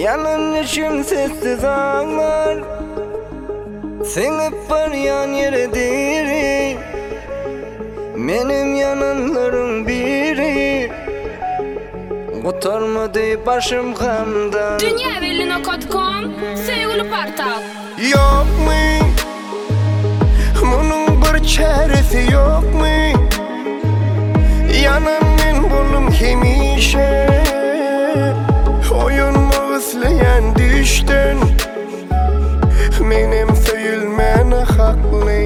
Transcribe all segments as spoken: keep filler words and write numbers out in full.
Yanılışım sessiz ağlar, singip baryan yere diri. Menim yananlarım biri, kotarmadı başım kandan. Dünya evveli nokta com sevgili portal. Yok mu? Bunun bir çaresi yok mu? Yanan men bolum hemişe, oyunmu ıslayan düşten. Menim söyülmen haklı.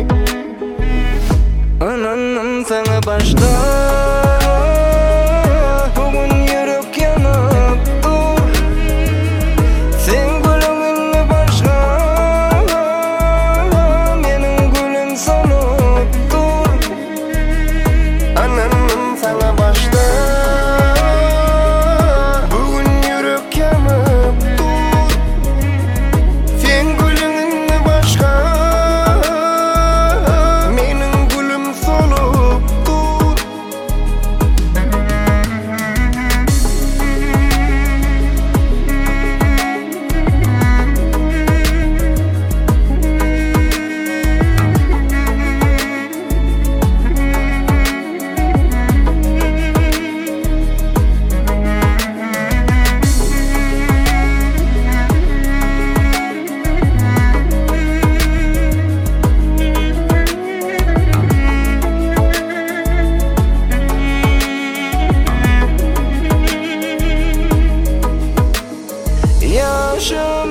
Ananım sana başta, bugün yürek yanıp dur. Sen gülümün başka, benim gülüm sonup dur. Ananım sana başta, bugün yürek yanıp dur. Sen gülümün başka, benim gülüm sonup dur. Yaşım,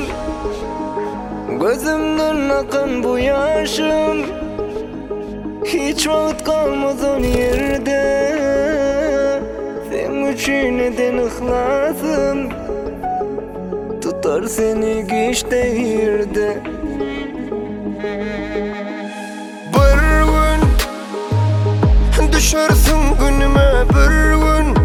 gözümden akan bu yaşım, hiç vakit kalmaz o yerde. Sen üçün eden ihlasım, tutar seni güç değirde. Bir gün düşersin günüme, bir gün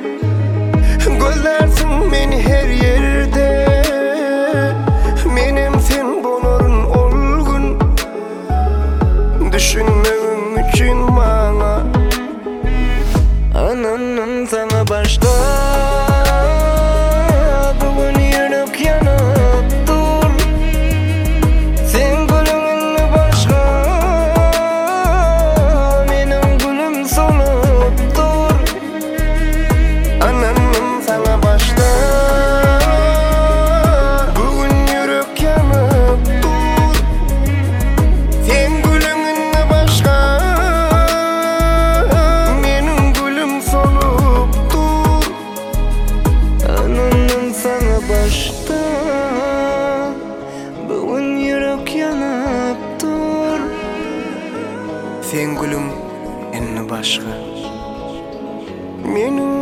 gözlersin beni her yerde. Menim sen bolorun olgun, düşünmem için bana. Ananım sana başta, bugün yürek yanıp dur. Sen gülümün başka, benim gülüm sonup dur. Ananım sana başta, bugün yürek yanıp dur. Sen gülümün başka, benim gülüm sonup dur. Ananım sana başta, bugün yürek yanıp dur. Sen gülüm en başka, benim